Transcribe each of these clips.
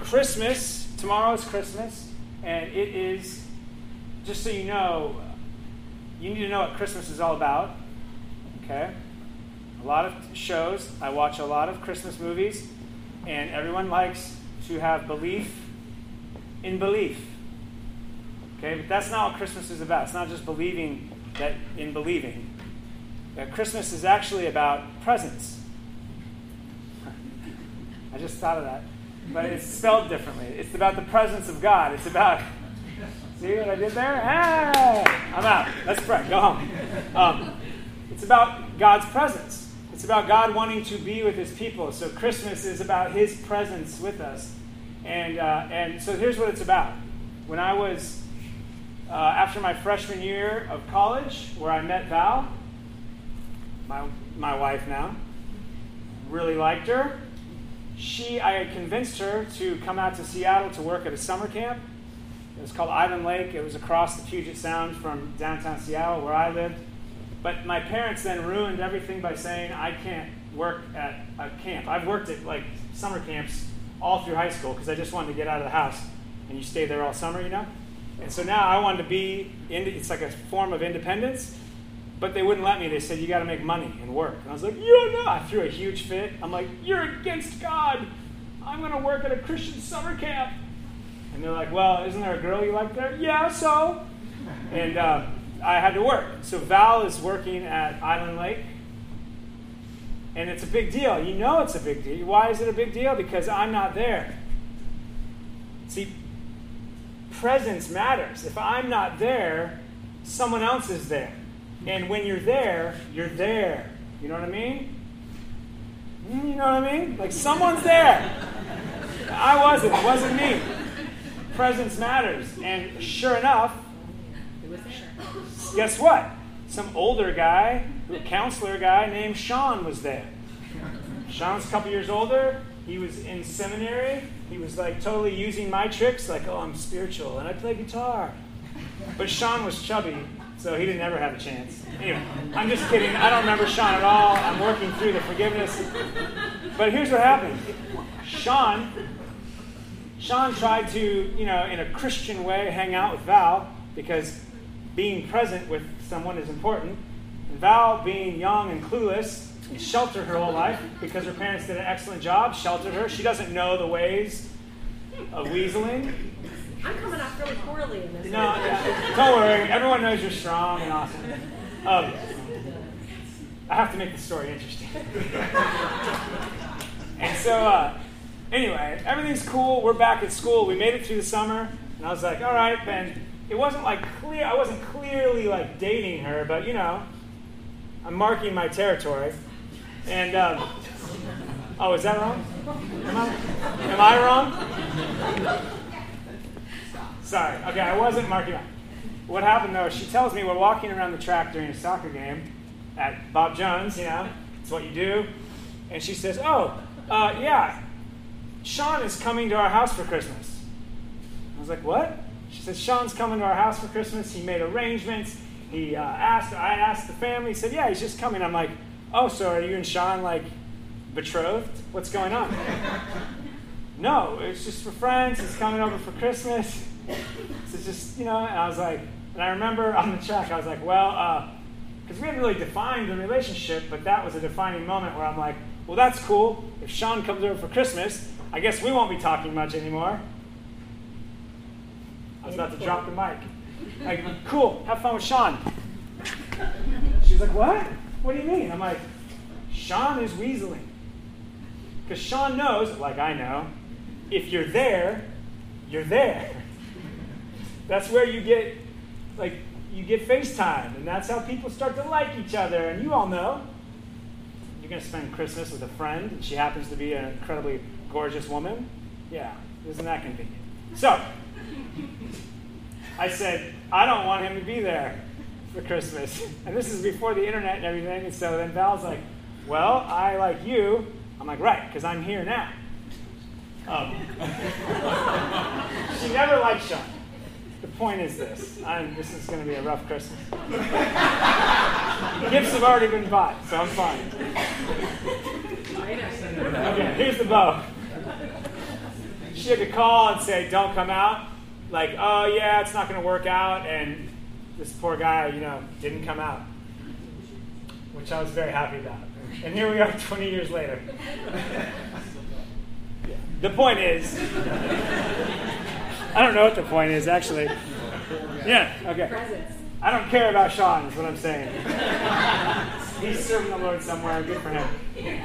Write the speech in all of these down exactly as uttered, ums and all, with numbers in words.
Christmas, tomorrow is Christmas, and it is, just so you know, you need to know what Christmas is all about, okay? A lot of shows, I watch a lot of Christmas movies, and everyone likes to have belief in belief, okay? But that's not what Christmas is about. It's not just believing that in believing. That Christmas is actually about presence. I just thought of that. But it's spelled differently. It's about the presence of God. It's about, see what I did there? Hey, I'm out. Let's pray. Go home. Um, it's about God's presence. It's about God wanting to be with his people. So Christmas is about his presence with us. And uh, and so here's what it's about. When I was, uh, after my freshman year of college, where I met Val, my my wife now, really liked her. She, I had convinced her to come out to Seattle to work at a summer camp. It was called Island Lake. It was across the Puget Sound from downtown Seattle, where I lived. But my parents then ruined everything by saying I can't work at a camp. I've worked at like summer camps all through high school because I just wanted to get out of the house, and you stay there all summer, you know. And so now I wanted to be. In, it's like a form of independence. But they wouldn't let me. They said, you got to make money and work. And I was like, you don't know. I threw a huge fit. I'm like, you're against God. I'm going to work at a Christian summer camp. And they're like, well, isn't there a girl you like there? Yeah, so? And uh, I had to work. So Val is working at Island Lake. And it's a big deal. You know it's a big deal. Why is it a big deal? Because I'm not there. See, presence matters. If I'm not there, someone else is there. And when you're there, you're there. You know what I mean? You know what I mean? Like someone's there. I wasn't. It wasn't me. Presence matters. And sure enough, guess what? Some older guy, a counselor guy named Sean was there. Sean's a couple years older. He was in seminary. He was like totally using my tricks, like, oh, I'm spiritual and I play guitar. But Sean was chubby, so he didn't ever have a chance. Anyway, I'm just kidding. I don't remember Sean at all. I'm working through the forgiveness. But here's what happened. Sean, Sean tried to, you know, in a Christian way, hang out with Val because being present with someone is important. And Val, being young and clueless, sheltered her whole life because her parents did an excellent job, sheltered her. She doesn't know the ways of weaseling. I'm coming off really poorly in this. No, yeah, don't worry. Everyone knows you're strong and awesome. Um, I have to make the story interesting. And so, uh, anyway, everything's cool. We're back at school. We made it through the summer, and I was like, all right, Ben. It wasn't like clear. I wasn't clearly like dating her, but you know, I'm marking my territory. And um, oh, is that wrong? Am I, am I wrong? Sorry. Okay, I wasn't marking up. What happened, though, she tells me we're walking around the track during a soccer game at Bob Jones, you know. It's what you do. And she says, oh, uh, yeah, Sean is coming to our house for Christmas. I was like, what? She says, Sean's coming to our house for Christmas. He made arrangements. He uh, asked, I asked the family. He said, yeah, he's just coming. I'm like, oh, so are you and Sean, like, betrothed? What's going on? No, it's just for friends. He's coming over for Christmas. So just, you know, and I was like, and I remember on the track, I was like, well, because uh, we hadn't really defined the relationship, but that was a defining moment where I'm like, well, that's cool. If Sean comes over for Christmas, I guess we won't be talking much anymore. I was about to drop the mic. Like, cool, have fun with Sean. She's like, what? What do you mean? I'm like, Sean is weaseling. Because Sean knows, like I know, if you're there, you're there. That's where you get, like, you get FaceTime, and that's how people start to like each other. And you all know, you're going to spend Christmas with a friend, and she happens to be an incredibly gorgeous woman. Yeah, isn't that convenient? So, I said, I don't want him to be there for Christmas. And this is before the internet and everything. And so then Val's like, well, I like you. I'm like, right, because I'm here now. Um, she never liked Sean. The point is this. I'm, this is going to be a rough Christmas. Gifts have already been bought, so I'm fine. Okay, here's the bow. she had to call and say, don't come out. Like, oh, yeah, it's not going to work out. And this poor guy, you know, didn't come out, which I was very happy about. And here we are twenty years later. The point is, I don't know what the point is, actually. Yeah, okay. Presents. I don't care about Sean, is what I'm saying. He's serving the Lord somewhere. Good for him.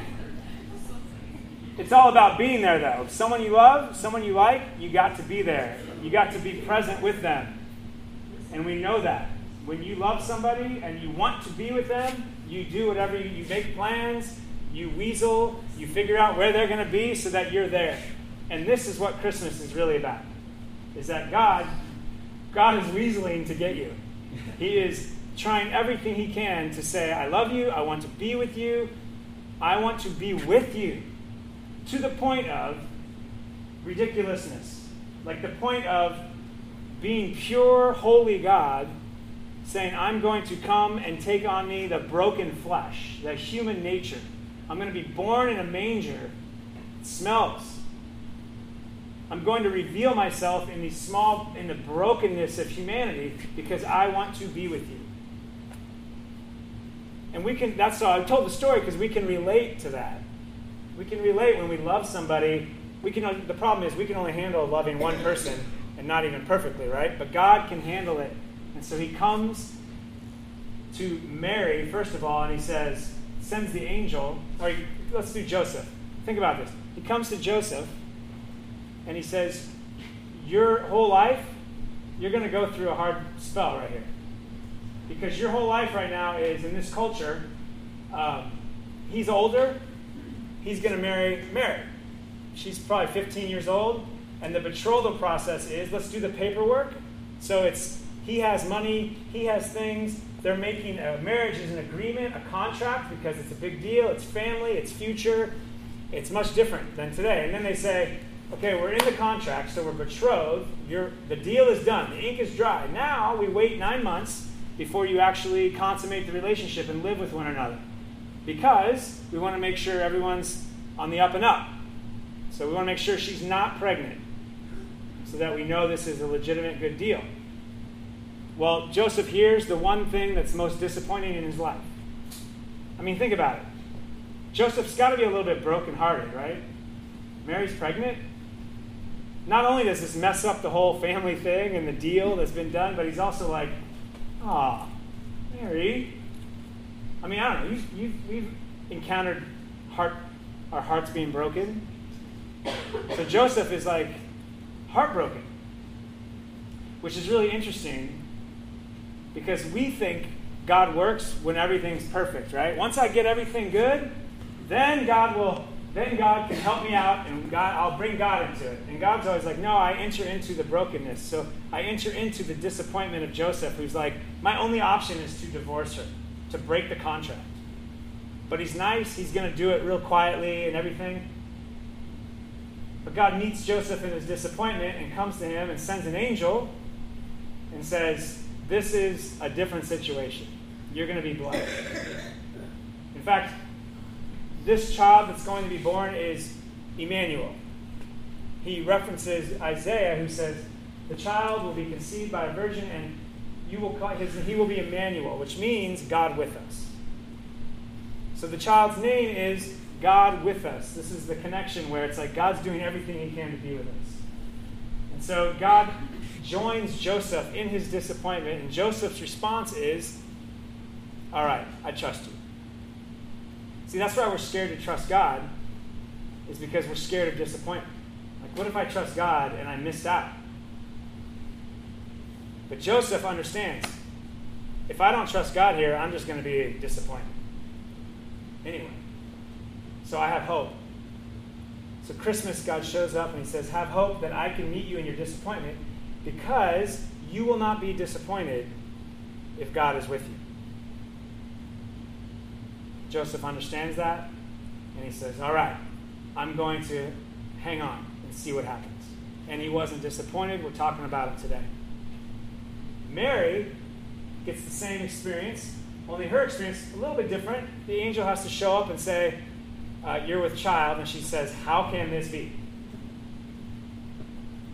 It's all about being there, though. Someone you love, someone you like, you got to be there. You got to be present with them. And we know that. When you love somebody and you want to be with them, you do whatever you, you make plans, you weasel, you figure out where they're going to be so that you're there. And this is what Christmas is really about. Is that God, God is weaseling to get you. He is trying everything he can to say, I love you, I want to be with you, I want to be with you. To the point of ridiculousness. Like the point of being pure, holy God, saying, I'm going to come and take on me the broken flesh, the human nature. I'm going to be born in a manger. It smells. I'm going to reveal myself in the small, in the brokenness of humanity because I want to be with you. And we can, that's all, I told the story because we can relate to that. We can relate when we love somebody. We can, the problem is we can only handle loving one person and not even perfectly, right? But God can handle it. And so he comes to Mary, first of all, and he says, sends the angel, or he, let's do Joseph. Think about this. He comes to Joseph, and he says, your whole life, you're going to go through a hard spell right here. Because your whole life right now is, in this culture, um, he's older, he's going to marry Mary. She's probably fifteen years old, and the betrothal process is, let's do the paperwork. So it's, he has money, he has things. They're making a marriage is an agreement, a contract, because it's a big deal. It's family, it's future. It's much different than today. And then they say, okay, we're in the contract, so we're betrothed. You're, the deal is done. The ink is dry. Now we wait nine months before you actually consummate the relationship and live with one another. Because we want to make sure everyone's on the up and up. So we want to make sure she's not pregnant so that we know this is a legitimate good deal. Well, Joseph hears the one thing that's most disappointing in his life. I mean, think about it. Joseph's got to be a little bit brokenhearted, right? Mary's pregnant. Not only does this mess up the whole family thing and the deal that's been done, but he's also like, ah, Mary. I mean, I don't know. You've, you've, we've encountered heart, our hearts being broken. So Joseph is like heartbroken, which is really interesting because we think God works when everything's perfect, right? Once I get everything good, then God will, then God can help me out, and God, I'll bring God into it. And God's always like, no, I enter into the brokenness. So I enter into the disappointment of Joseph, who's like, my only option is to divorce her, to break the contract. But he's nice, he's going to do it real quietly and everything. But God meets Joseph in his disappointment and comes to him and sends an angel and says, this is a different situation. You're going to be blessed. In fact, this child that's going to be born is Emmanuel. He references Isaiah, who says, the child will be conceived by a virgin, and you will call his, he will be Emmanuel, which means God with us. So the child's name is God with us. This is the connection where it's like God's doing everything he can to be with us. And so God joins Joseph in his disappointment, and Joseph's response is, all right, I trust you. See, that's why we're scared to trust God, is because we're scared of disappointment. Like, what if I trust God and I missed out? But Joseph understands, if I don't trust God here, I'm just going to be disappointed. Anyway, so I have hope. So Christmas, God shows up and he says, have hope that I can meet you in your disappointment, because you will not be disappointed if God is with you. Joseph understands that, and he says, all right, I'm going to hang on and see what happens. And he wasn't disappointed. We're talking about it today. Mary gets the same experience, only her experience is a little bit different. The angel has to show up and say, uh, you're with child, and she says, how can this be?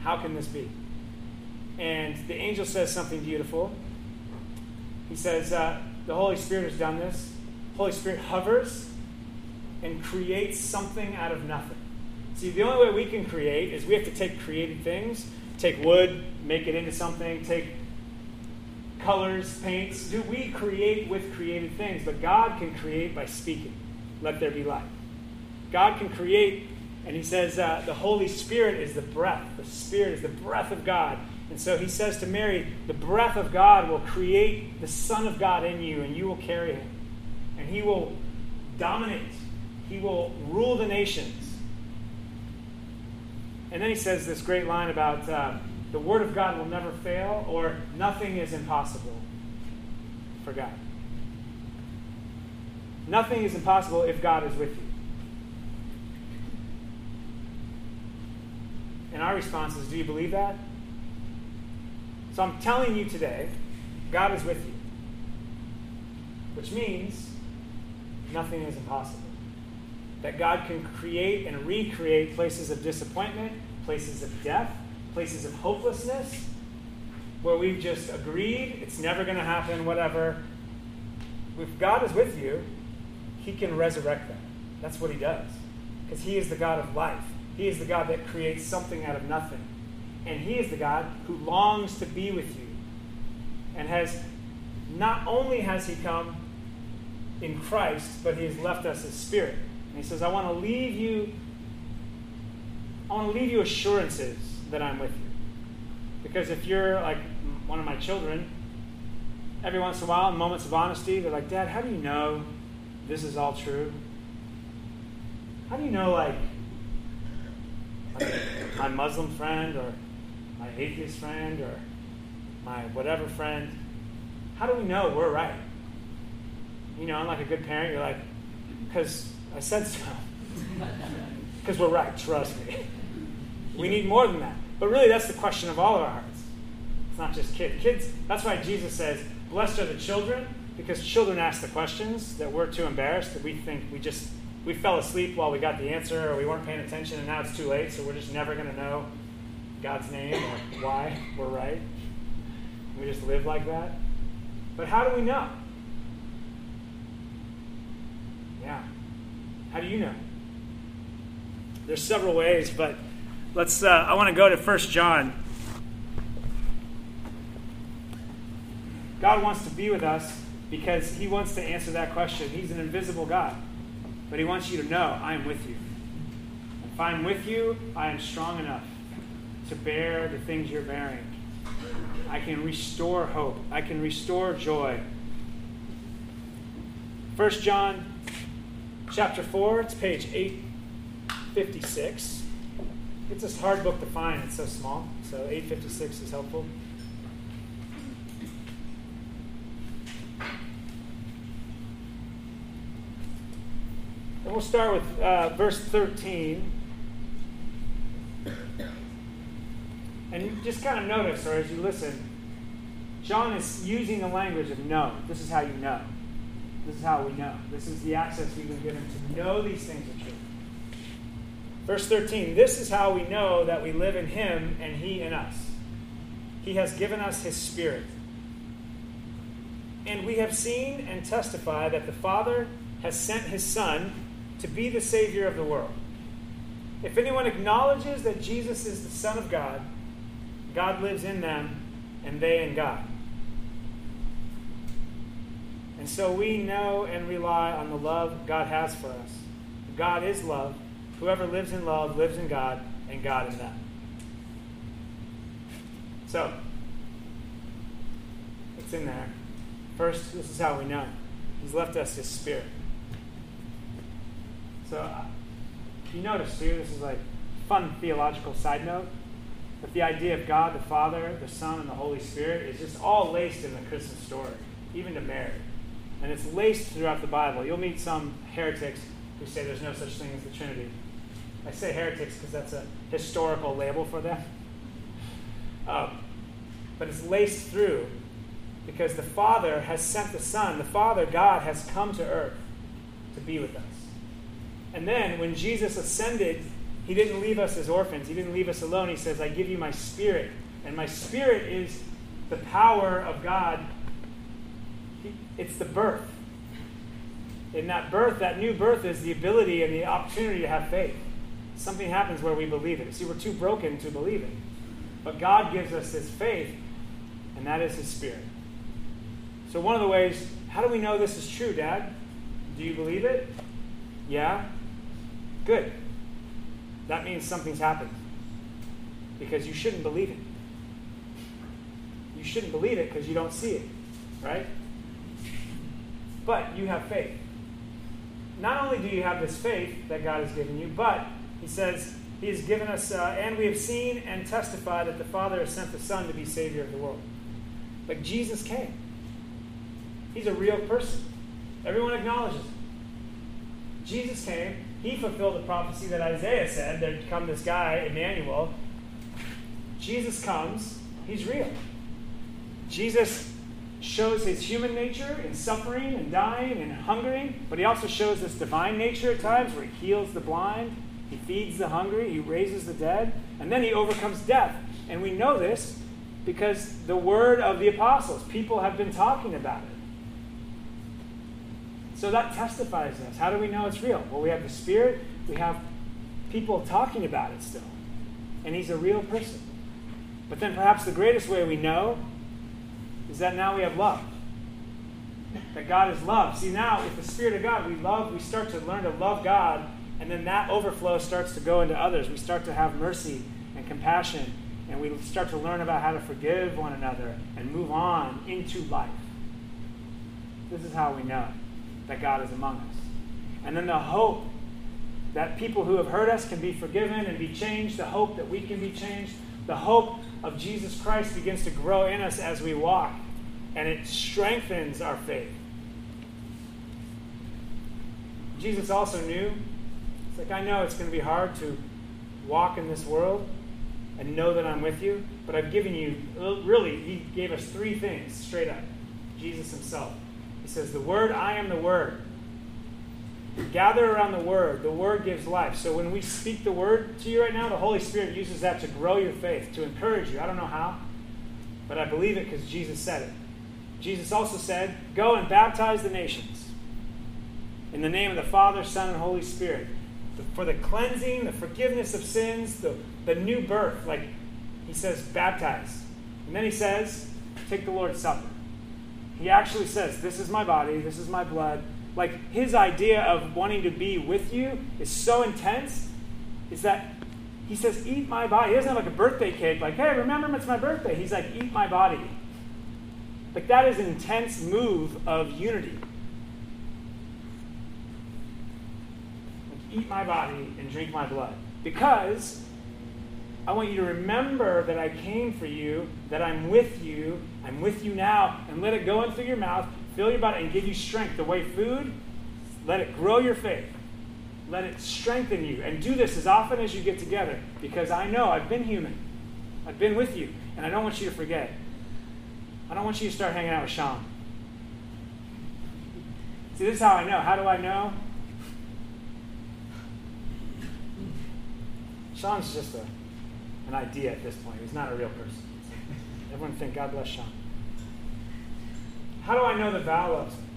How can this be? And the angel says something beautiful. He says, uh, the Holy Spirit has done this. Holy Spirit hovers and creates something out of nothing. See, the only way we can create is we have to take created things, take wood, make it into something, take colors, paints. Do we create with created things? But God can create by speaking. Let there be light. God can create, and he says uh, the Holy Spirit is the breath. The Spirit is the breath of God. And so he says to Mary, the breath of God will create the Son of God in you, and you will carry him. And he will dominate. He will rule the nations. And then he says this great line about uh, the Word of God will never fail, or nothing is impossible for God. Nothing is impossible if God is with you. And our response is, do you believe that? So I'm telling you today, God is with you. Which means nothing is impossible. That God can create and recreate places of disappointment, places of death, places of hopelessness, where we've just agreed, it's never going to happen, whatever. If God is with you, he can resurrect that. That's what he does. Because he is the God of life. He is the God that creates something out of nothing. And he is the God who longs to be with you. And has, not only has he come in Christ, but he has left us his Spirit. And he says, I want to leave you, I want to leave you assurances that I'm with you. Because if you're like one of my children, every once in a while, in moments of honesty, they're like, Dad, how do you know this is all true? How do you know, like, like my Muslim friend or my atheist friend or my whatever friend, how do we know we're right? You know, I'm like a good parent, you're like, because I said so. Because we're right, trust me. We need more than that. But really, that's the question of all of our hearts. It's not just kids. Kids, that's why Jesus says, blessed are the children, because children ask the questions that we're too embarrassed, that we think we just, we fell asleep while we got the answer, or we weren't paying attention, and now it's too late, so we're just never going to know God's name or why we're right. We just live like that. But how do we know? Yeah. How do you know? There's several ways, but let's. Uh, I want to go to First John. God wants to be with us because he wants to answer that question. He's an invisible God, but he wants you to know, I am with you. If I'm with you, I am strong enough to bear the things you're bearing. I can restore hope. I can restore joy. First John chapter four, it's page eight fifty-six. It's a hard book to find. It's so small. So eight fifty-six is helpful. And we'll start with uh, verse thirteen. And you just kind of notice, or as you listen, John is using the language of know. This is how you know. This is how we know. This is the access we've been given to know these things are true. Verse thirteen, this is how we know that we live in him and he in us. He has given us his Spirit. And we have seen and testify that the Father has sent his Son to be the Savior of the world. If anyone acknowledges that Jesus is the Son of God, God lives in them and they in God. And so we know and rely on the love God has for us. God is love. Whoever lives in love lives in God, and God in them. So, it's in there. First, this is how we know. He's left us his Spirit. So, uh, you notice too, this is like fun theological side note, but the idea of God, the Father, the Son, and the Holy Spirit is just all laced in the Christmas story, even to Mary. And it's laced throughout the Bible. You'll meet some heretics who say there's no such thing as the Trinity. I say heretics because that's a historical label for them. Um, but it's laced through because the Father has sent the Son. The Father, God, has come to earth to be with us. And then when Jesus ascended He didn't leave us as orphans. He didn't leave us alone. He says, I give you my Spirit. And my Spirit is the power of God. It's the birth. In that birth, that new birth is the ability and the opportunity to have faith. Something happens where we believe it. See, we're too broken to believe it. But God gives us this faith, and that is his Spirit. So one of the ways, how do we know this is true, Dad? Do you believe it? Yeah? Good. That means something's happened. Because you shouldn't believe it. You shouldn't believe it because you don't see it. Right? But you have faith. Not only do you have this faith that God has given you, but he says he has given us, uh, and we have seen and testified that the Father has sent the Son to be Savior of the world. Like Jesus came. He's a real person. Everyone acknowledges it. Jesus came. He fulfilled the prophecy that Isaiah said there'd come this guy, Emmanuel. Jesus comes. He's real. Jesus shows his human nature in suffering and dying and hungering, but he also shows this divine nature at times where he heals the blind, he feeds the hungry, he raises the dead, and then he overcomes death. And we know this because the word of the apostles, people have been talking about it. So that testifies to us. How do we know it's real? Well, we have the Spirit, we have people talking about it still, and he's a real person. But then perhaps the greatest way we know is that now we have love. That God is love. See, now with the Spirit of God, we love, we start to learn to love God, and then that overflow starts to go into others. We start to have mercy and compassion, and we start to learn about how to forgive one another and move on into life. This is how we know that God is among us. And then the hope that people who have hurt us can be forgiven and be changed, the hope that we can be changed, the hope of Jesus Christ begins to grow in us as we walk, and it strengthens our faith. Jesus also knew, it's like, I know it's going to be hard to walk in this world and know that I'm with you, but I've given you, really, he gave us three things straight up. Jesus himself. He says, the Word, I am the Word. Gather around the Word. The Word gives life. So when we speak the Word to you right now, the Holy Spirit uses that to grow your faith, to encourage you. I don't know how, but I believe it because Jesus said it. Jesus also said, go and baptize the nations in the name of the Father, Son, and Holy Spirit for the cleansing, the forgiveness of sins, the, the new birth. Like he says, baptize. And then he says, take the Lord's Supper. He actually says, this is my body, this is my blood. Like his idea of wanting to be with you is so intense, is that he says, eat my body. He doesn't have like a birthday cake, like, hey, remember it's my birthday. He's like, eat my body. Like that is an intense move of unity. Like, eat my body and drink my blood. Because I want you to remember that I came for you, that I'm with you, I'm with you now, and let it go in through your mouth, fill your body, and give you strength. The way food, let it grow your faith. Let it strengthen you. And do this as often as you get together, because I know I've been human. I've been with you, and I don't want you to forget. I don't want you to start hanging out with Sean. See, this is how I know. How do I know? Sean's just a, an idea at this point. He's not a real person. Everyone think, God bless Sean. How do I know that Val loves me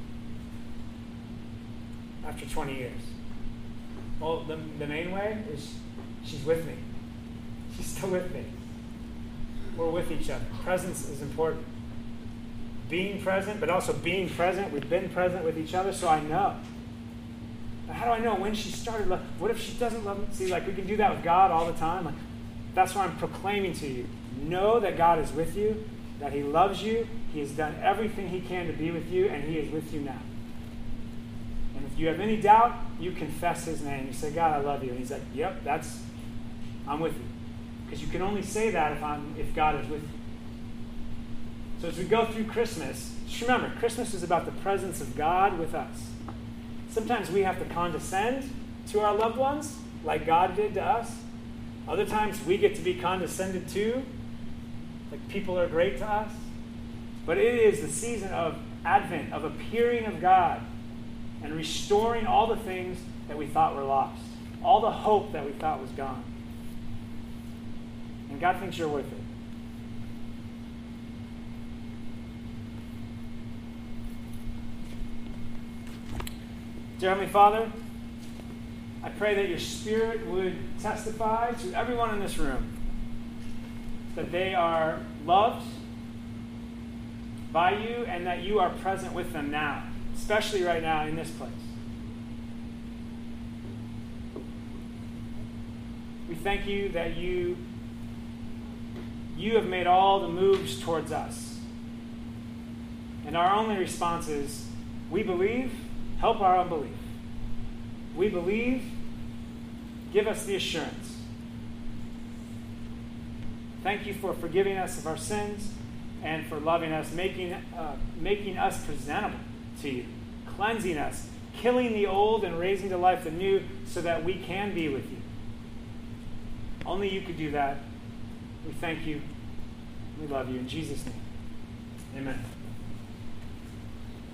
after twenty years? Well, the, the main way is she's with me. She's still with me. We're with each other. Presence is important. Being present, but also being present. We've been present with each other, so I know. But how do I know when she started loving? What if she doesn't love me? See, like we can do that with God all the time. Like, that's what I'm proclaiming to you. Know that God is with you, that he loves you, he has done everything he can to be with you, and he is with you now. And if you have any doubt, you confess his name. You say, God, I love you. And he's like, yep, that's, I'm with you. Because you can only say that if I'm if God is with you. So as we go through Christmas, just remember, Christmas is about the presence of God with us. Sometimes we have to condescend to our loved ones, like God did to us. Other times we get to be condescended to, like people are great to us. But it is the season of Advent, of appearing of God and restoring all the things that we thought were lost. all the hope that we thought was gone. And God thinks you're worth it. Dear Heavenly Father, I pray that your Spirit would testify to everyone in this room that they are loved by you and that you are present with them now, especially right now in this place. We thank you that you, you have made all the moves towards us. And our only response is, we believe, help our unbelief. We believe, give us the assurance. Thank you for forgiving us of our sins and for loving us, making, uh, making us presentable to you, cleansing us, killing the old and raising to life the new so that we can be with you. Only you could do that. We thank you. We love you. In Jesus' name, amen.